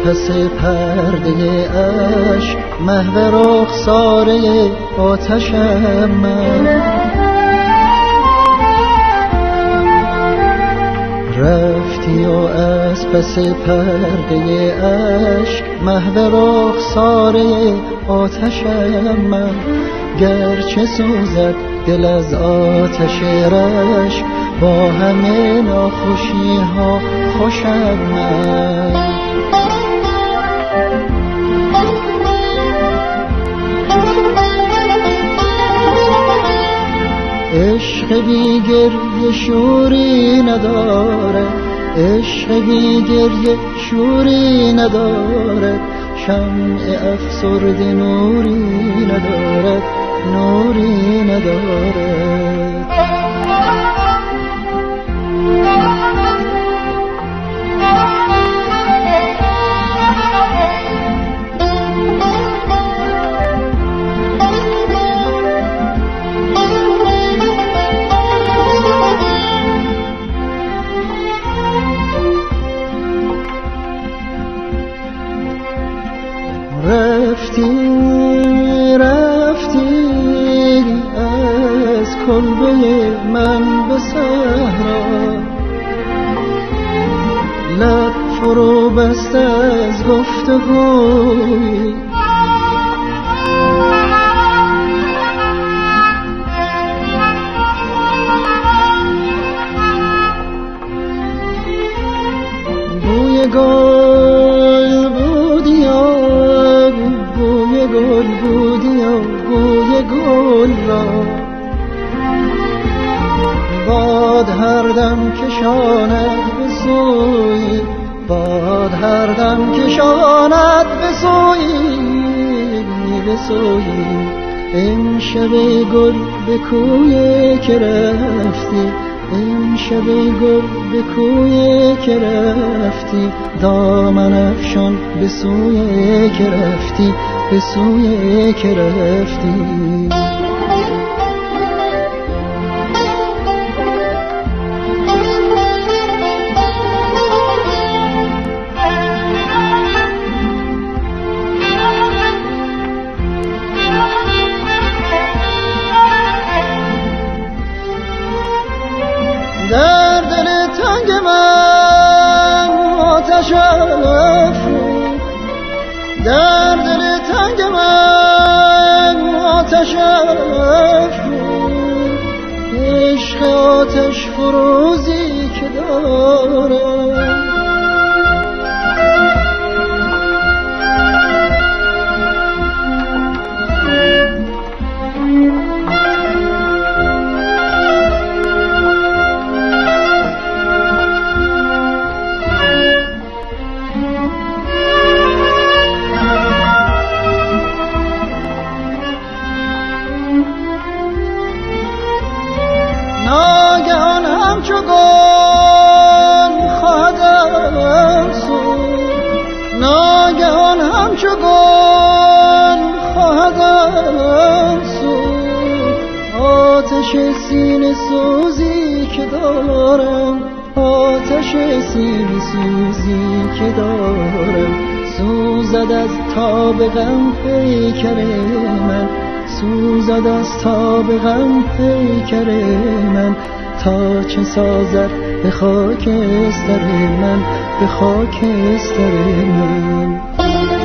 پس پرده عشق محو رخساره آتشم من. رفتی و از پس پرده عشق محو رخساره آتشم من. گرچه سوزد دل از آتش رشک با همه ناخوشی ها خوشم من. عشق بی گریه شوری ندارد، عشق بی گریه شوری ندارد، شمع افسرده نوری ندارد، نوری ندارد. رفتی از کلبه من به صحرا، لب فرو بست از گفتگوی. بوی گل بودی و بوی گل بودی و بوی گل را باد هر دم کشاند به سوی، باد هر دم کشاند به سوی، به سوی. این شب گل به کوی که رفتی، این شب گل به کوی که رفتی، دامن افشان به سوی که رفتی، به سوی که رفتی. در دل تنگ من آتش افروخت، در دل تنگ من آتش افروخت. عشق آتش فروزی که دارم، ناگهان همچو گل خواهدم سوخت، ناگهان همچو گل خواهدم سوخت. آتش سینه سوزی که دارم، آتش سینه سوزی که دارم، سوزد از تاب غم پیکر من، سوزد از تاب غم پیکر من. تا چه سازد به خاکستر من، به خاکستر من.